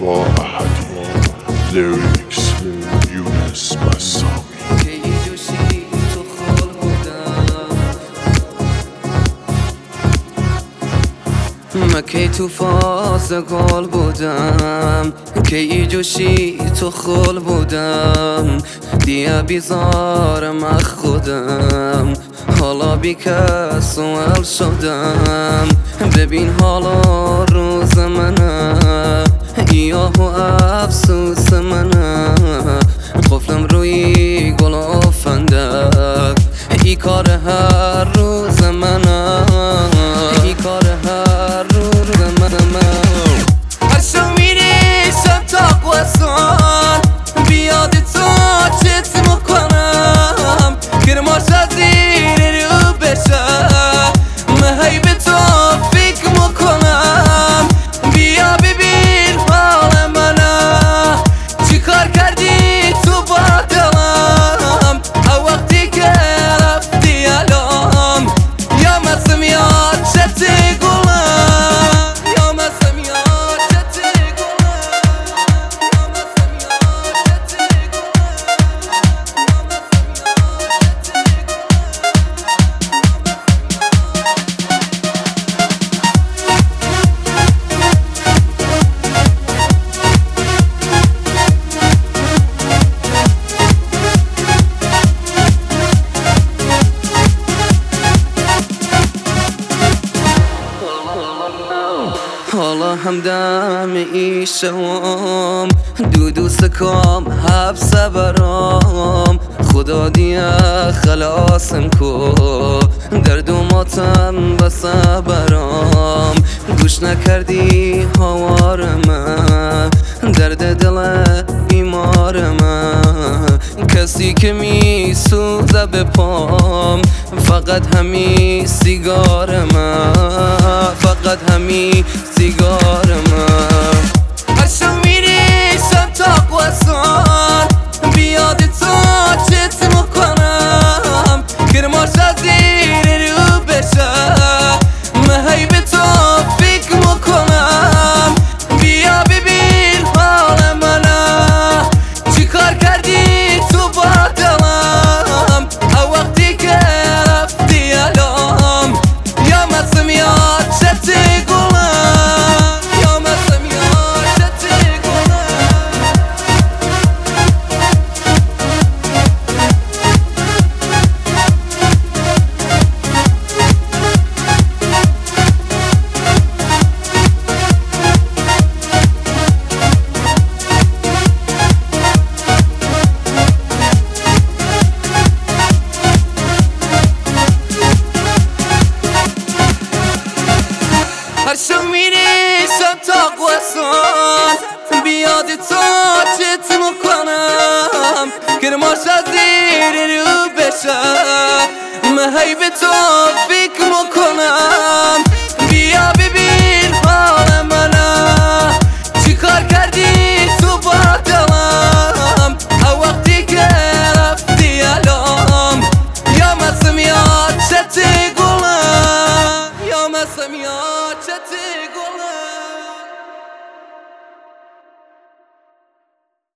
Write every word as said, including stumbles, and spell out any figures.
با احدی لیریکس یونس بسامی مکی تو فاز گل بودم که ای جوشی تو خل بودم دیا بیزارم اخ خودم حالا بی کس سوال شدم ببین حالا روز منه ایاه و افسوس منه قفلم روی گل افندک ای کار هر روز منه ای کار هر روز منه هر شو میری شب تا قوستان بیاد تو چت میکنم گرماش از زیر رو بشه مهی به تو فکر میکنم بیا ببین حال منه چی کار کردی تو با دلم او وقتی که رفتی الان یا مثل میاد چت گلم یا مثل میاد چت گلم یا مثل میاد چت حالا همدم ای شوام دو دوست کام حبس برام خدا دیا خلاصم کو درد و ماتم بس برام گوش نکردی حوارم درد دل بیمارم کسی که می سوزه به پام فقط همی سیگارم فقط همی سیگارم هر شو میری شب تا قوستان بیاد تو چت میکنم گرماش از زیر رو بشه مهی به تو فکر میکنم بیا ببین حال منه چی کار کردی تو با دلم او وقتی که رفتی الان یا مثل میاد چت گلم یا مثل میاد چت گلم هر شو میری شب تا قوستان بیاد تو چت میکنم گرماش از زیر رو بشه مهی به تو